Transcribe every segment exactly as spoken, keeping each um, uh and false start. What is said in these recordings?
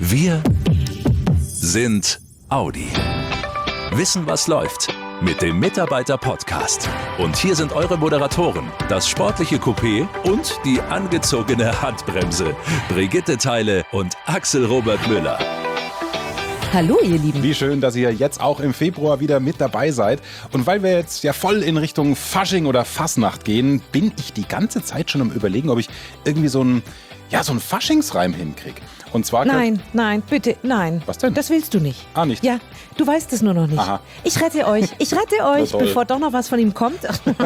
Wir sind Audi. Wissen, was läuft mit dem Mitarbeiter-Podcast. Und hier sind eure Moderatoren, das sportliche Coupé und die angezogene Handbremse. Brigitte Theile und Axel Robert Müller. Hallo ihr Lieben. Wie schön, dass ihr jetzt auch im Februar wieder mit dabei seid. Und weil wir jetzt ja voll in Richtung Fasching oder Fasnacht gehen, bin ich die ganze Zeit schon am Überlegen, ob ich irgendwie so einen, ja, so einen Faschingsreim hinkriege. Und zwar... Nein, nein, bitte, nein. Was denn? Das willst du nicht. Ah, nicht? Ja, du weißt es nur noch nicht. Aha. Ich rette euch, ich rette euch, toll. bevor doch noch was von ihm kommt.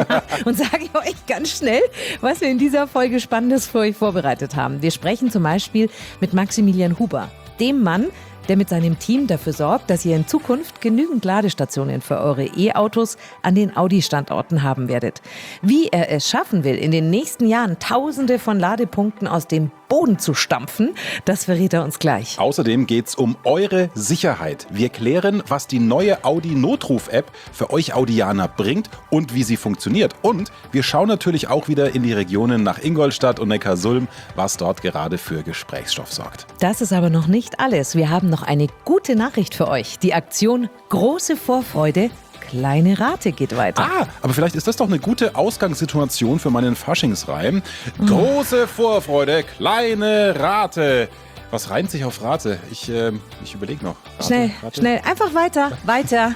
Und sage euch ganz schnell, was wir in dieser Folge Spannendes für euch vorbereitet haben. Wir sprechen zum Beispiel mit Maximilian Huber, dem Mann, der mit seinem Team dafür sorgt, dass ihr in Zukunft genügend Ladestationen für eure E-Autos an den Audi-Standorten haben werdet. Wie er es schaffen will, in den nächsten Jahren Tausende von Ladepunkten aus dem Boden zu stampfen, das verrät er uns gleich. Außerdem geht's um eure Sicherheit. Wir klären, was die neue Audi-Notruf-App für euch Audianer bringt und wie sie funktioniert. Und wir schauen natürlich auch wieder in die Regionen nach Ingolstadt und Neckarsulm, was dort gerade für Gesprächsstoff sorgt. Das ist aber noch nicht alles. Wir haben noch eine gute Nachricht für euch. Die Aktion Große Vorfreude, kleine Rate geht weiter. Ah, aber vielleicht ist das doch eine gute Ausgangssituation für meinen Faschingsreim. Große Vorfreude, kleine Rate. Was reimt sich auf Rate? Ich, äh, ich überlege noch. Rate, Schnell, Rate. schnell, einfach weiter, weiter.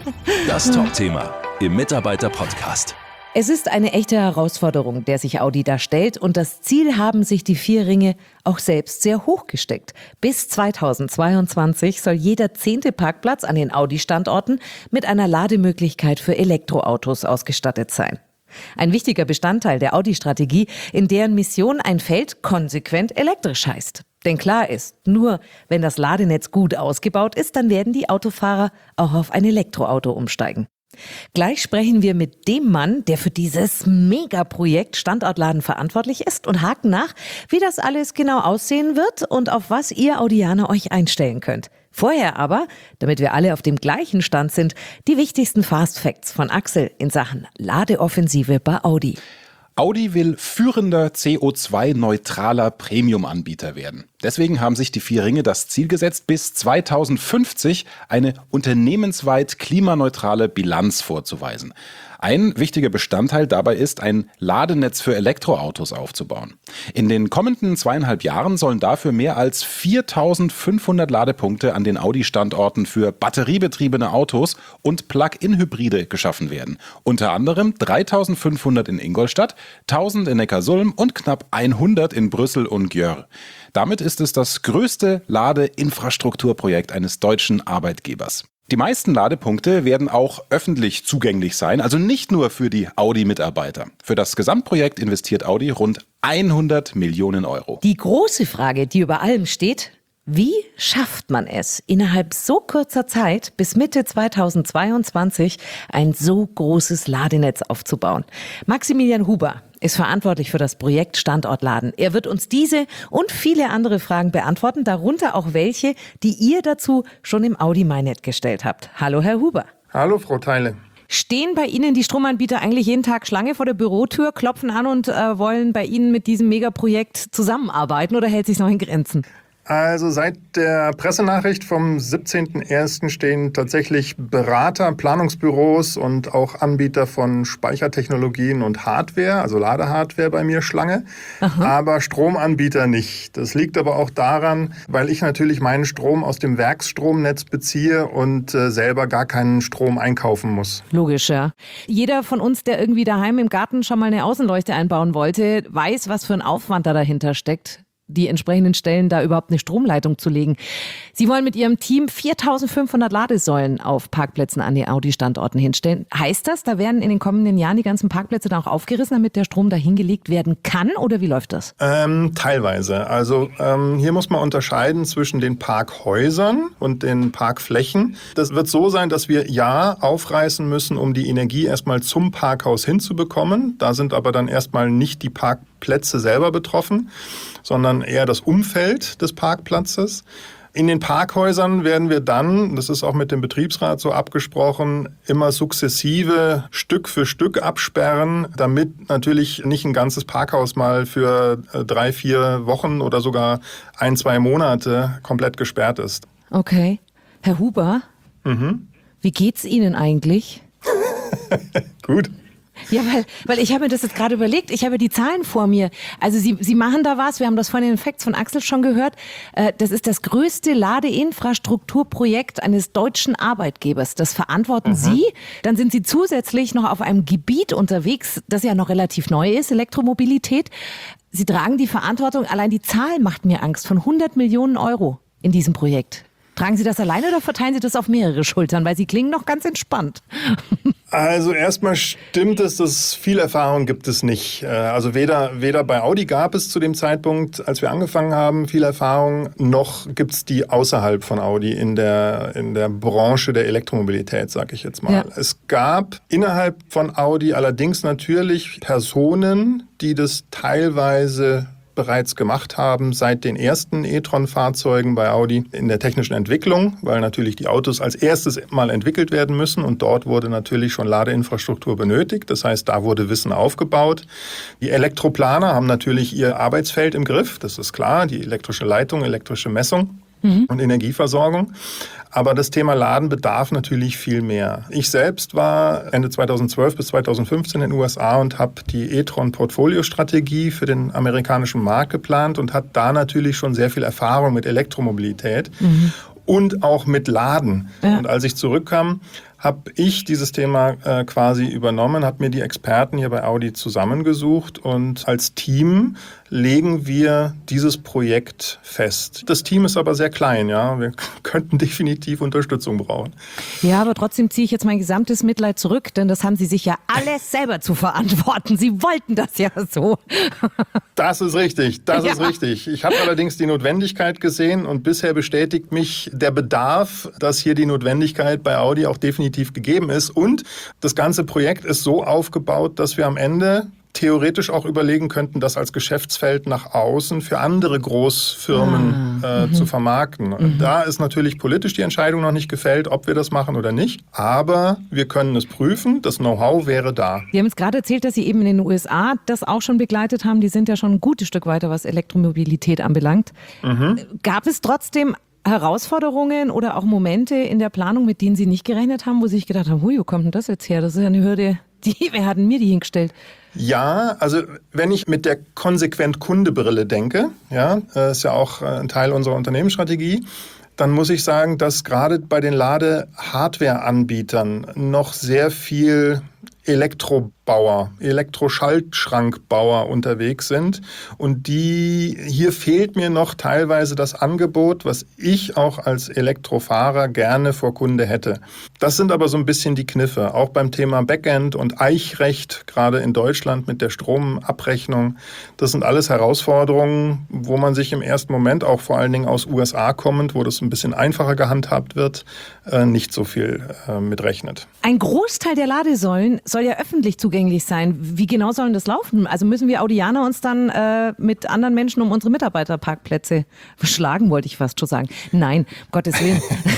Das Top-Thema im Mitarbeiter-Podcast. Es ist eine echte Herausforderung, der sich Audi da stellt, und das Ziel haben sich die vier Ringe auch selbst sehr hoch gesteckt. Bis zweitausendzweiundzwanzig soll jeder zehnte Parkplatz an den Audi-Standorten mit einer Lademöglichkeit für Elektroautos ausgestattet sein. Ein wichtiger Bestandteil der Audi-Strategie, in deren Mission ein Feld konsequent elektrisch heißt. Denn klar ist, nur wenn das Ladenetz gut ausgebaut ist, dann werden die Autofahrer auch auf ein Elektroauto umsteigen. Gleich sprechen wir mit dem Mann, der für dieses Megaprojekt Standortladen verantwortlich ist, und haken nach, wie das alles genau aussehen wird und auf was ihr Audianer euch einstellen könnt. Vorher aber, damit wir alle auf dem gleichen Stand sind, die wichtigsten Fast Facts von Axel in Sachen Ladeoffensive bei Audi. Audi will führender C O zwei neutraler Premium-Anbieter werden. Deswegen haben sich die vier Ringe das Ziel gesetzt, bis zweitausendfünfzig eine unternehmensweit klimaneutrale Bilanz vorzuweisen. Ein wichtiger Bestandteil dabei ist, ein Ladenetz für Elektroautos aufzubauen. In den kommenden zweieinhalb Jahren sollen dafür mehr als viertausendfünfhundert Ladepunkte an den Audi-Standorten für batteriebetriebene Autos und Plug-in-Hybride geschaffen werden. Unter anderem dreitausendfünfhundert in Ingolstadt, tausend in Neckarsulm und knapp hundert in Brüssel und Győr. Damit ist es das größte Ladeinfrastrukturprojekt eines deutschen Arbeitgebers. Die meisten Ladepunkte werden auch öffentlich zugänglich sein, also nicht nur für die Audi-Mitarbeiter. Für das Gesamtprojekt investiert Audi rund hundert Millionen Euro. Die große Frage, die über allem steht: Wie schafft man es, innerhalb so kurzer Zeit bis Mitte zweitausendzweiundzwanzig ein so großes Ladenetz aufzubauen? Maximilian Huber ist verantwortlich für das Projekt Standortladen. Er wird uns diese und viele andere Fragen beantworten, darunter auch welche, die ihr dazu schon im Audi MyNet gestellt habt. Hallo, Herr Huber. Hallo, Frau Theile. Stehen bei Ihnen die Stromanbieter eigentlich jeden Tag Schlange vor der Bürotür, klopfen an und äh, wollen bei Ihnen mit diesem Megaprojekt zusammenarbeiten, oder hält sich noch in Grenzen? Also seit der Pressenachricht vom siebzehnten ersten stehen tatsächlich Berater, Planungsbüros und auch Anbieter von Speichertechnologien und Hardware, also Ladehardware, bei mir Schlange, Aha. aber Stromanbieter nicht. Das liegt aber auch daran, weil ich natürlich meinen Strom aus dem Werksstromnetz beziehe und äh, selber gar keinen Strom einkaufen muss. Logisch, ja. Jeder von uns, der irgendwie daheim im Garten schon mal eine Außenleuchte einbauen wollte, weiß, was für ein Aufwand da dahinter steckt, die entsprechenden Stellen da überhaupt eine Stromleitung zu legen. Sie wollen mit Ihrem Team viertausendfünfhundert Ladesäulen auf Parkplätzen an die Audi-Standorten hinstellen. Heißt das, da werden in den kommenden Jahren die ganzen Parkplätze dann auch aufgerissen, damit der Strom da hingelegt werden kann? Oder wie läuft das? Ähm, teilweise. Also ähm, hier muss man unterscheiden zwischen den Parkhäusern und den Parkflächen. Das wird so sein, dass wir ja aufreißen müssen, um die Energie erstmal zum Parkhaus hinzubekommen. Da sind aber dann erstmal nicht die Parkplätze selber betroffen, sondern eher das Umfeld des Parkplatzes. In den Parkhäusern werden wir dann, das ist auch mit dem Betriebsrat so abgesprochen, immer sukzessive Stück für Stück absperren, damit natürlich nicht ein ganzes Parkhaus mal für drei, vier Wochen oder sogar ein, zwei Monate komplett gesperrt ist. Okay. Herr Huber, mhm. Wie geht's Ihnen eigentlich? Gut. Ja, weil, weil ich habe mir das jetzt gerade überlegt, ich habe die Zahlen vor mir. Also Sie, Sie machen da was, wir haben das vorhin in den Facts von Axel schon gehört. Das ist das größte Ladeinfrastrukturprojekt eines deutschen Arbeitgebers. Das verantworten mhm. Sie. Dann sind Sie zusätzlich noch auf einem Gebiet unterwegs, das ja noch relativ neu ist, Elektromobilität. Sie tragen die Verantwortung, allein die Zahl macht mir Angst, von hundert Millionen Euro in diesem Projekt. Tragen Sie das alleine oder verteilen Sie das auf mehrere Schultern? Weil Sie klingen noch ganz entspannt. Also erstmal stimmt es, dass viel Erfahrung gibt es nicht. Also weder, weder bei Audi gab es zu dem Zeitpunkt, als wir angefangen haben, viel Erfahrung, noch gibt es die außerhalb von Audi in der, in der Branche der Elektromobilität, sage ich jetzt mal. Ja. Es gab innerhalb von Audi allerdings natürlich Personen, die das teilweise bereits gemacht haben seit den ersten e-tron-Fahrzeugen bei Audi in der technischen Entwicklung, weil natürlich die Autos als erstes mal entwickelt werden müssen und dort wurde natürlich schon Ladeinfrastruktur benötigt. Das heißt, da wurde Wissen aufgebaut. Die Elektroplaner haben natürlich ihr Arbeitsfeld im Griff, das ist klar, die elektrische Leitung, elektrische Messung mhm. und Energieversorgung. Aber das Thema Laden bedarf natürlich viel mehr. Ich selbst war Ende zweitausendzwölf bis zweitausendfünfzehn in den U S A und habe die e-tron-Portfolio-Strategie für den amerikanischen Markt geplant und hatte da natürlich schon sehr viel Erfahrung mit Elektromobilität mhm. und auch mit Laden. Ja. Und als ich zurückkam, habe ich dieses Thema äh, quasi übernommen, habe mir die Experten hier bei Audi zusammengesucht und als Team legen wir dieses Projekt fest. Das Team ist aber sehr klein, ja. Wir könnten definitiv Unterstützung brauchen. Ja, aber trotzdem ziehe ich jetzt mein gesamtes Mitleid zurück, denn das haben Sie sich ja alles selber zu verantworten. Sie wollten das ja so. Das ist richtig, das ja. ist richtig. Ich habe allerdings die Notwendigkeit gesehen und bisher bestätigt mich der Bedarf, dass hier die Notwendigkeit bei Audi auch definitiv gegeben ist. Und das ganze Projekt ist so aufgebaut, dass wir am Ende theoretisch auch überlegen könnten, das als Geschäftsfeld nach außen für andere Großfirmen ah, äh, mhm. zu vermarkten. Mhm. Da ist natürlich politisch die Entscheidung noch nicht gefällt, ob wir das machen oder nicht. Aber wir können es prüfen. Das Know-how wäre da. Sie haben jetzt gerade erzählt, dass Sie eben in den U S A das auch schon begleitet haben. Die sind ja schon ein gutes Stück weiter, was Elektromobilität anbelangt. Mhm. Gab es trotzdem Herausforderungen oder auch Momente in der Planung, mit denen Sie nicht gerechnet haben, wo Sie sich gedacht haben, hui, wo kommt denn das jetzt her? Das ist ja eine Hürde, die, wer hat denn mir die hingestellt? Ja, also wenn ich mit der konsequent Kunde-Brille denke, ja, ist ja auch ein Teil unserer Unternehmensstrategie, dann muss ich sagen, dass gerade bei den Lade-Hardware-Anbietern noch sehr viel Elektrobauer, Elektroschaltschrankbauer unterwegs sind. Und die, hier fehlt mir noch teilweise das Angebot, was ich auch als Elektrofahrer gerne vor Kunde hätte. Das sind aber so ein bisschen die Kniffe. Auch beim Thema Backend und Eichrecht, gerade in Deutschland mit der Stromabrechnung. Das sind alles Herausforderungen, wo man sich im ersten Moment, auch vor allen Dingen aus U S A kommend, wo das ein bisschen einfacher gehandhabt wird, nicht so viel mitrechnet. Ein Großteil der Ladesäulen soll ja öffentlich zugänglich sein. Wie genau sollen das laufen? Also müssen wir Audianer uns dann äh, mit anderen Menschen um unsere Mitarbeiterparkplätze schlagen, wollte ich fast schon sagen. Nein, um Gottes Willen.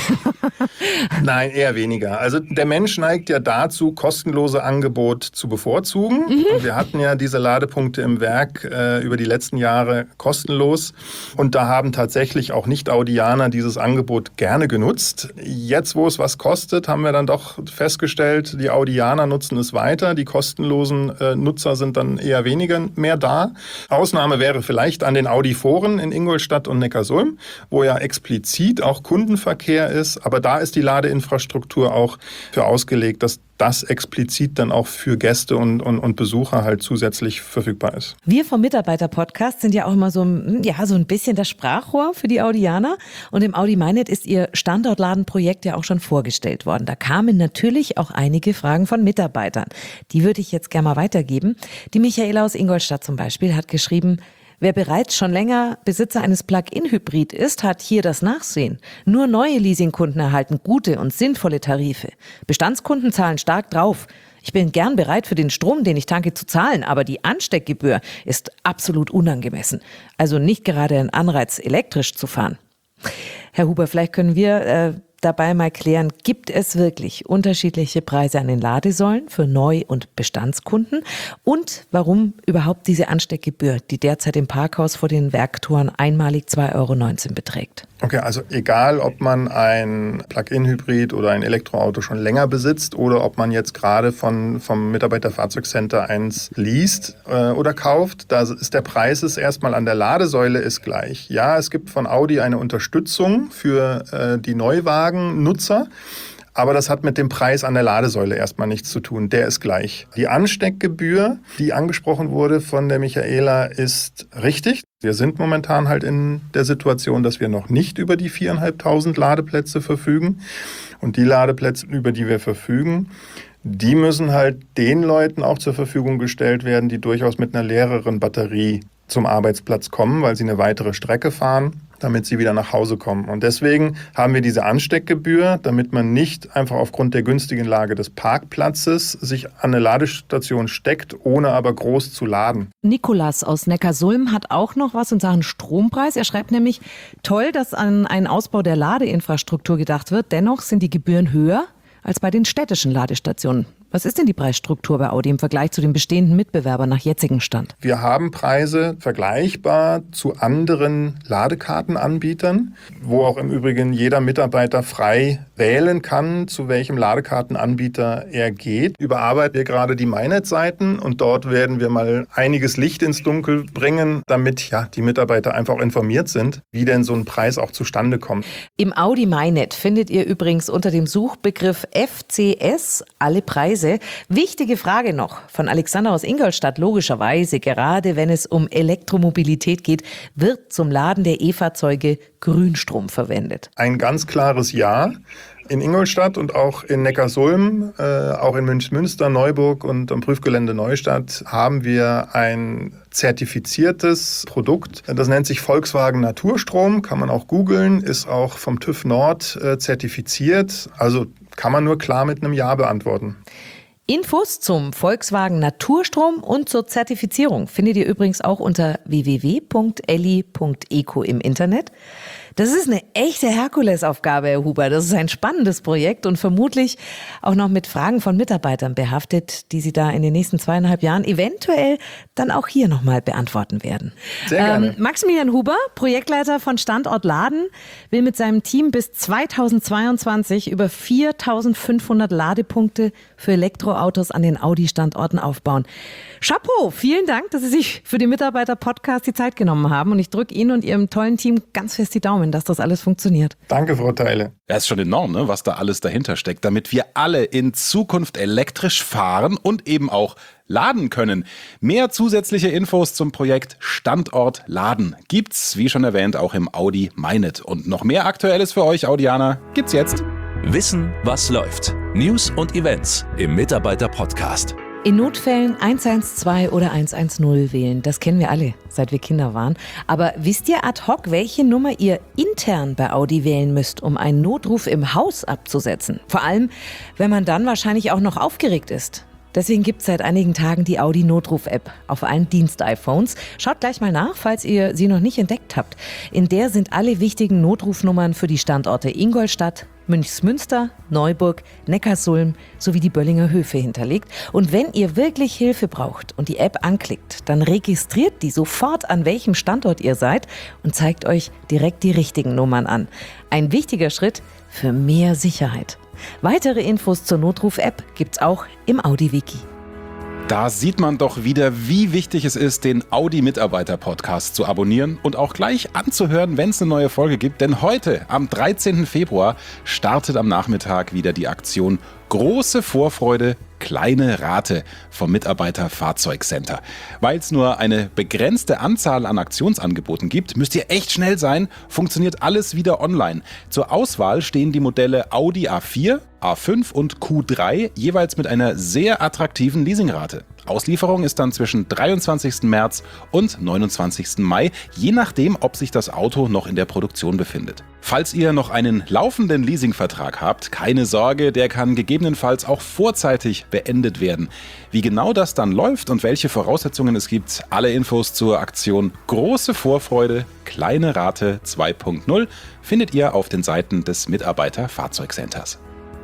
Nein, eher weniger. Also der Mensch neigt ja dazu, kostenlose Angebote zu bevorzugen. Mhm. Und wir hatten ja diese Ladepunkte im Werk äh, über die letzten Jahre kostenlos. Und da haben tatsächlich auch Nicht-Audianer dieses Angebot gerne genutzt. Jetzt, wo es was kostet, haben wir dann doch festgestellt, die Audianer nutzen es weiter. Die kostenlosen äh, Nutzer sind dann eher weniger mehr da. Ausnahme wäre vielleicht an den Audi-Foren in Ingolstadt und Neckarsulm, wo ja explizit auch Kundenverkehr ist. Aber da ist die Ladeinfrastruktur auch für ausgelegt, dass das explizit dann auch für Gäste und, und, und Besucher halt zusätzlich verfügbar ist. Wir vom Mitarbeiter-Podcast sind ja auch immer so, ja, so ein bisschen das Sprachrohr für die Audianer. Und im Audi MyNet ist ihr Standortladenprojekt ja auch schon vorgestellt worden. Da kamen natürlich auch einige Fragen von Mitarbeitern. Die würde ich jetzt gerne mal weitergeben. Die Michaela aus Ingolstadt zum Beispiel hat geschrieben: Wer bereits schon länger Besitzer eines Plug-in-Hybrid ist, hat hier das Nachsehen. Nur neue Leasingkunden erhalten gute und sinnvolle Tarife. Bestandskunden zahlen stark drauf. Ich bin gern bereit, für den Strom, den ich tanke, zu zahlen, aber die Ansteckgebühr ist absolut unangemessen. Also nicht gerade ein Anreiz, elektrisch zu fahren. Herr Huber, vielleicht können wir äh, dabei mal klären, gibt es wirklich unterschiedliche Preise an den Ladesäulen für Neu- und Bestandskunden und warum überhaupt diese Ansteckgebühr, die derzeit im Parkhaus vor den Werktoren einmalig zwei Euro neunzehn beträgt? Okay, also egal, ob man ein Plug-in-Hybrid oder ein Elektroauto schon länger besitzt oder ob man jetzt gerade von, vom Mitarbeiterfahrzeugcenter eins least äh, oder kauft, da ist der Preis ist erstmal an der Ladesäule ist gleich. Ja, es gibt von Audi eine Unterstützung für äh, die Neuwagennutzer. Aber das hat mit dem Preis an der Ladesäule erstmal nichts zu tun. Der ist gleich. Die Ansteckgebühr, die angesprochen wurde von der Michaela, ist richtig. Wir sind momentan halt in der Situation, dass wir noch nicht über die viertausendfünfhundert Ladeplätze verfügen. Und die Ladeplätze, über die wir verfügen, die müssen halt den Leuten auch zur Verfügung gestellt werden, die durchaus mit einer leereren Batterie zum Arbeitsplatz kommen, weil sie eine weitere Strecke fahren, damit sie wieder nach Hause kommen. Und deswegen haben wir diese Ansteckgebühr, damit man nicht einfach aufgrund der günstigen Lage des Parkplatzes sich an eine Ladestation steckt, ohne aber groß zu laden. Nikolas aus Neckarsulm hat auch noch was in Sachen Strompreis. Er schreibt nämlich, toll, dass an einen Ausbau der Ladeinfrastruktur gedacht wird. Dennoch sind die Gebühren höher als bei den städtischen Ladestationen. Was ist denn die Preisstruktur bei Audi im Vergleich zu den bestehenden Mitbewerbern nach jetzigem Stand? Wir haben Preise vergleichbar zu anderen Ladekartenanbietern, wo auch im Übrigen jeder Mitarbeiter frei wählen kann, zu welchem Ladekartenanbieter er geht. Überarbeiten wir gerade die MyNet-Seiten und dort werden wir mal einiges Licht ins Dunkel bringen, damit ja die Mitarbeiter einfach informiert sind, wie denn so ein Preis auch zustande kommt. Im Audi MyNet findet ihr übrigens unter dem Suchbegriff F C S alle Preise. Wichtige Frage noch von Alexander aus Ingolstadt. Logischerweise, gerade wenn es um Elektromobilität geht, wird zum Laden der E-Fahrzeuge Grünstrom verwendet. Ein ganz klares Ja. In Ingolstadt und auch in Neckarsulm, äh, auch in Münchsmünster, Neuburg und am Prüfgelände Neustadt haben wir ein zertifiziertes Produkt. Das nennt sich Volkswagen Naturstrom, kann man auch googeln, ist auch vom TÜV Nord äh, zertifiziert. Also kann man nur klar mit einem Ja beantworten. Infos zum Volkswagen Naturstrom und zur Zertifizierung findet ihr übrigens auch unter w w w punkt elli punkt eco im Internet. Das ist eine echte Herkulesaufgabe, Herr Huber. Das ist ein spannendes Projekt und vermutlich auch noch mit Fragen von Mitarbeitern behaftet, die Sie da in den nächsten zweieinhalb Jahren eventuell dann auch hier nochmal beantworten werden. Sehr gerne. Ähm, Maximilian Huber, Projektleiter von Standort Laden, will mit seinem Team bis zweitausendzweiundzwanzig über viertausendfünfhundert Ladepunkte für Elektroautos an den Audi-Standorten aufbauen. Chapeau, vielen Dank, dass Sie sich für den Mitarbeiter-Podcast die Zeit genommen haben und ich drücke Ihnen und Ihrem tollen Team ganz fest die Daumen, dass das alles funktioniert. Danke, Frau Theile. Ja, ist schon enorm, ne, was da alles dahinter steckt, damit wir alle in Zukunft elektrisch fahren und eben auch laden können. Mehr zusätzliche Infos zum Projekt Standort Laden gibt's, wie schon erwähnt, auch im Audi MyNet. Und noch mehr Aktuelles für euch, Audianer, gibt's jetzt. Wissen, was läuft. News und Events im Mitarbeiter-Podcast. In Notfällen eins eins zwei oder eins eins null wählen, das kennen wir alle, seit wir Kinder waren. Aber wisst ihr ad hoc, welche Nummer ihr intern bei Audi wählen müsst, um einen Notruf im Haus abzusetzen? Vor allem, wenn man dann wahrscheinlich auch noch aufgeregt ist. Deswegen gibt es seit einigen Tagen die Audi Notruf-App auf allen Dienst-iPhones. Schaut gleich mal nach, falls ihr sie noch nicht entdeckt habt. In der sind alle wichtigen Notrufnummern für die Standorte Ingolstadt, Münchsmünster, Neuburg, Neckarsulm sowie die Böllinger Höfe hinterlegt. Und wenn ihr wirklich Hilfe braucht und die App anklickt, dann registriert die sofort, an welchem Standort ihr seid und zeigt euch direkt die richtigen Nummern an. Ein wichtiger Schritt für mehr Sicherheit. Weitere Infos zur Notruf-App gibt's auch im Audi-Wiki. Da sieht man doch wieder, wie wichtig es ist, den Audi-Mitarbeiter-Podcast zu abonnieren und auch gleich anzuhören, wenn es eine neue Folge gibt. Denn heute, am dreizehnten Februar, startet am Nachmittag wieder die Aktion Große Vorfreude, kleine Rate vom Mitarbeiter-Fahrzeugcenter. Weil es nur eine begrenzte Anzahl an Aktionsangeboten gibt, müsst ihr echt schnell sein, funktioniert alles wieder online. Zur Auswahl stehen die Modelle Audi A vier, A fünf und Q drei, jeweils mit einer sehr attraktiven Leasingrate. Auslieferung ist dann zwischen dreiundzwanzigsten März und neunundzwanzigsten Mai, je nachdem, ob sich das Auto noch in der Produktion befindet. Falls ihr noch einen laufenden Leasingvertrag habt, keine Sorge, der kann gegebenenfalls gegebenenfalls auch vorzeitig beendet werden. Wie genau das dann läuft und welche Voraussetzungen es gibt, alle Infos zur Aktion Große Vorfreude, kleine Rate zwei Punkt null findet ihr auf den Seiten des Mitarbeiter-Fahrzeugcenters.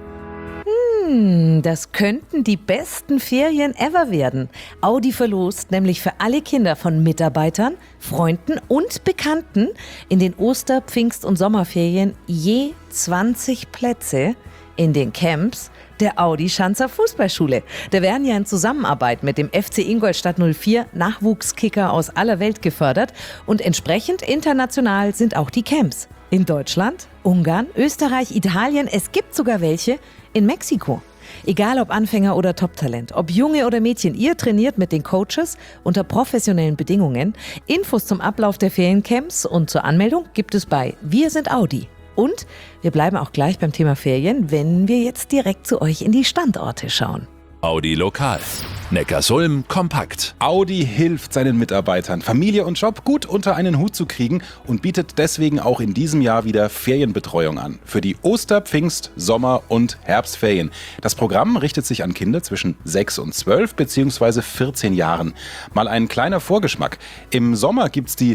Das könnten die besten Ferien ever werden. Audi verlost nämlich für alle Kinder von Mitarbeitern, Freunden und Bekannten in den Oster-, Pfingst- und Sommerferien je zwanzig Plätze in den Camps der Audi Schanzer Fußballschule. Da werden ja in Zusammenarbeit mit dem F C Ingolstadt null vier Nachwuchskicker aus aller Welt gefördert und entsprechend international sind auch die Camps. In Deutschland, Ungarn, Österreich, Italien, es gibt sogar welche in Mexiko. Egal ob Anfänger oder Top-Talent, ob Junge oder Mädchen, ihr trainiert mit den Coaches unter professionellen Bedingungen. Infos zum Ablauf der Feriencamps und zur Anmeldung gibt es bei Wir sind Audi. Und wir bleiben auch gleich beim Thema Ferien, wenn wir jetzt direkt zu euch in die Standorte schauen. Audi Lokal. Neckarsulm kompakt. Audi hilft seinen Mitarbeitern, Familie und Job gut unter einen Hut zu kriegen und bietet deswegen auch in diesem Jahr wieder Ferienbetreuung an. Für die Oster-, Pfingst-, Sommer- und Herbstferien. Das Programm richtet sich an Kinder zwischen sechs und zwölf bzw. vierzehn Jahren. Mal ein kleiner Vorgeschmack. Im Sommer gibt's die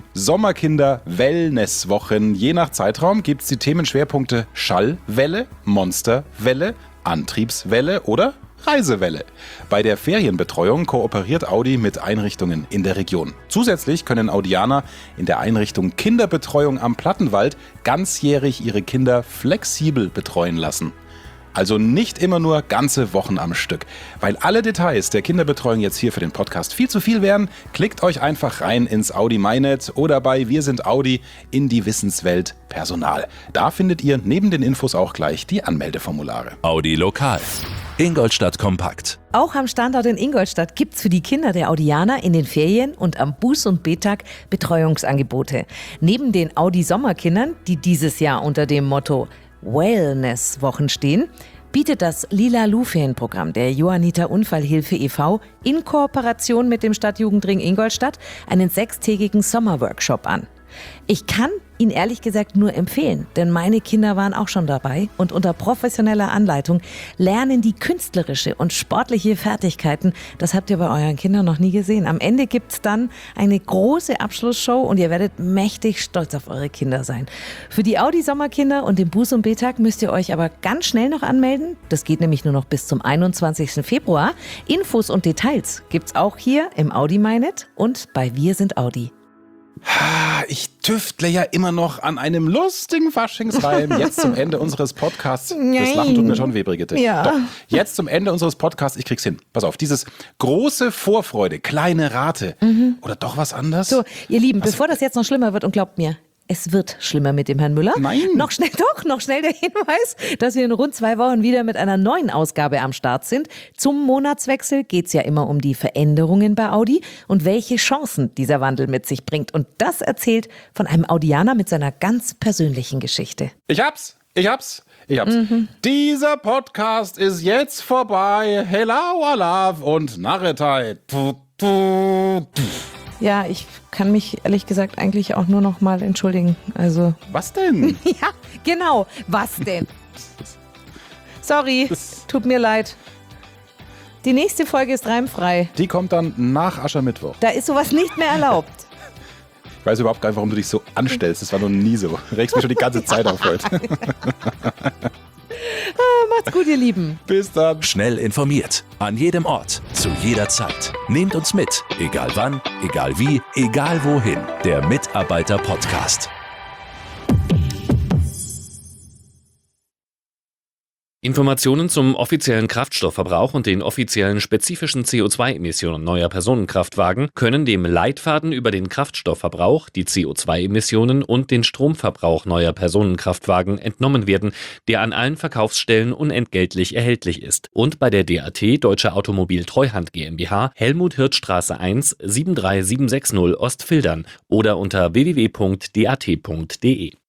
Sommerkinder-Wellness-Wochen. Je nach Zeitraum gibt's die Themenschwerpunkte Schallwelle, Monsterwelle, Antriebswelle oder Reisewelle. Bei der Ferienbetreuung kooperiert Audi mit Einrichtungen in der Region. Zusätzlich können Audianer in der Einrichtung Kinderbetreuung am Plattenwald ganzjährig ihre Kinder flexibel betreuen lassen. Also nicht immer nur ganze Wochen am Stück. Weil alle Details der Kinderbetreuung jetzt hier für den Podcast viel zu viel wären, klickt euch einfach rein ins Audi MyNet oder bei Wir sind Audi in die Wissenswelt Personal. Da findet ihr neben den Infos auch gleich die Anmeldeformulare. Audi Lokal. Ingolstadt kompakt. Auch am Standort in Ingolstadt gibt's für die Kinder der Audianer in den Ferien und am Buß- und B-Tag Betreuungsangebote. Neben den Audi-Sommerkindern, die dieses Jahr unter dem Motto Wellness-Wochen stehen, bietet das Lila-Lu-Ferienprogramm der Johanniter Unfallhilfe e V in Kooperation mit dem Stadtjugendring Ingolstadt einen sechstägigen Sommerworkshop an. Ich kann ihn ehrlich gesagt nur empfehlen, denn meine Kinder waren auch schon dabei und unter professioneller Anleitung lernen die künstlerische und sportliche Fertigkeiten. Das habt ihr bei euren Kindern noch nie gesehen. Am Ende gibt's dann eine große Abschlussshow und ihr werdet mächtig stolz auf eure Kinder sein. Für die Audi-Sommerkinder und den Buß- und B-Tag müsst ihr euch aber ganz schnell noch anmelden. Das geht nämlich nur noch bis zum einundzwanzigsten Februar. Infos und Details gibt's auch hier im Audi MyNet und bei Wir sind Audi. Ich tüftle ja immer noch an einem lustigen Faschingsreim. Jetzt zum Ende unseres Podcasts. Das Lachen tut mir schon weh, Brigitte. Ja. Doch, jetzt zum Ende unseres Podcasts. Ich krieg's hin. Pass auf, dieses große Vorfreude, kleine Rate. Mhm. Oder doch was anderes? So, ihr Lieben, was? Bevor das jetzt noch schlimmer wird, und glaubt mir, es wird schlimmer mit dem Herrn Müller. Nein. Noch schnell, doch, noch schnell der Hinweis, dass wir in rund zwei Wochen wieder mit einer neuen Ausgabe am Start sind. Zum Monatswechsel geht's ja immer um die Veränderungen bei Audi und welche Chancen dieser Wandel mit sich bringt. Und das erzählt von einem Audianer mit seiner ganz persönlichen Geschichte. Ich hab's, ich hab's, ich hab's. Mhm. Dieser Podcast ist jetzt vorbei. Hello, Alaf und Narretheit. Ja, ich kann mich ehrlich gesagt eigentlich auch nur noch mal entschuldigen. Also. Was denn? Ja, genau. Was denn? Sorry, tut mir leid. Die nächste Folge ist reimfrei. Die kommt dann nach Aschermittwoch. Da ist sowas nicht mehr erlaubt. Ich weiß überhaupt gar nicht, warum du dich so anstellst. Das war noch nie so. Du regst mich schon die ganze Zeit auf heute. Ah, macht's gut, ihr Lieben. Bis dann. Schnell informiert. An jedem Ort. Zu jeder Zeit. Nehmt uns mit. Egal wann, egal wie, egal wohin. Der Mitarbeiter-Podcast. Informationen zum offiziellen Kraftstoffverbrauch und den offiziellen spezifischen C O zwei Emissionen neuer Personenkraftwagen können dem Leitfaden über den Kraftstoffverbrauch, die C O zwei Emissionen und den Stromverbrauch neuer Personenkraftwagen entnommen werden, der an allen Verkaufsstellen unentgeltlich erhältlich ist und bei der D A T Deutsche Automobil Treuhand GmbH Helmut-Hirth-Straße eins sieben drei sieben sechs null Ostfildern oder unter w w w punkt d a t punkt d e.